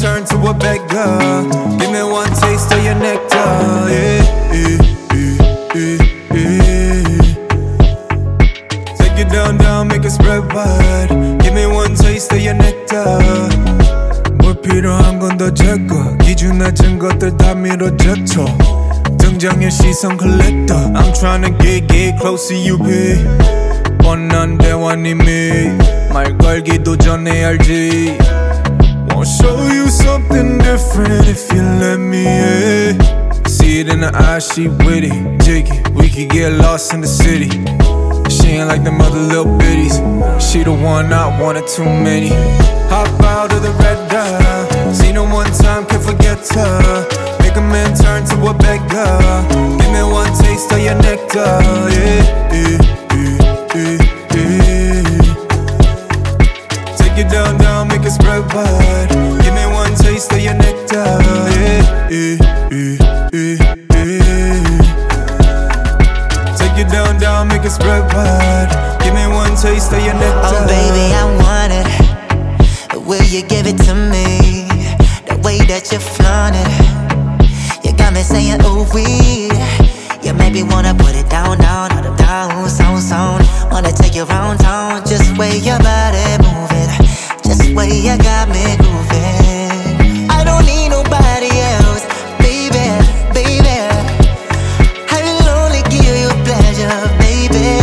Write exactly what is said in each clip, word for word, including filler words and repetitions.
turn to a beggar. Give me one taste of your nectar. Yeah, yeah, yeah, yeah, yeah. Take it down, down, make it spread wide. Give me one taste of your nectar. 뭘 필요한 건 더 제거. 기준 낮은 것들 다 밀어젖혀. 등장의 시선 collector. I'm tryna get, get close to you, babe. 뻔한 대화는 이미 말 걸기도 전에 알지. Wanna show you something different if you let me, yeah. See it in her eyes, she with it, jiggy. We could get lost in the city. She ain't like them other little bitties. She the one, not one or too many. Hop out of the red eye. Seen her one time, can't forget her. Make a man turn to a beggar. Give me one taste of your nectar. Yeah, yeah, yeah, yeah, yeah. Take it down, down, make it spread wide. Give me one taste of your nectar. Yeah, yeah, yeah, yeah, yeah. Take it down, down, make it spread wide. Give me one taste of your nectar. Oh baby, I want it. Will you give it to me? The way that you flaunt it. You got me saying ooh wee. You make me wanna put it down, down, down, down, sound, sound. Wanna take you round town. Just way your body moving. Just way you got me grooving. I don't need nobody else, baby, baby. I will only give you pleasure, baby.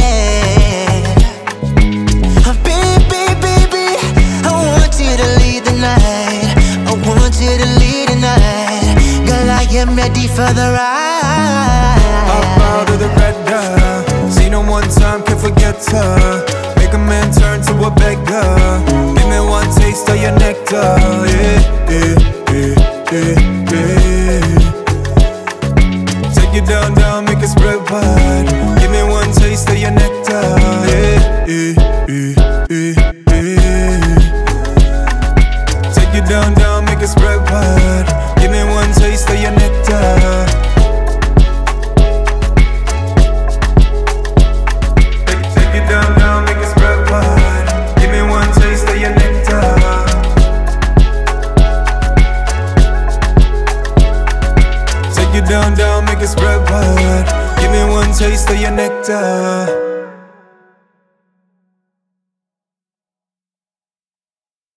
Oh, baby, baby, I want you to lead the night. I want you to lead the night. Girl, I am ready for the ride. Hop out of the red eye. Seen her one time, can't forget her. Make a man turn to a beggar. Give me one taste of your nectar. Yeah, yeah, yeah, yeah, yeah. Take it down, down, make it spread wide. Give me one taste of your nectar. Yeah, yeah, yeah, yeah, yeah. Take it down, down, make it spread wide. Give me one taste of your nectar.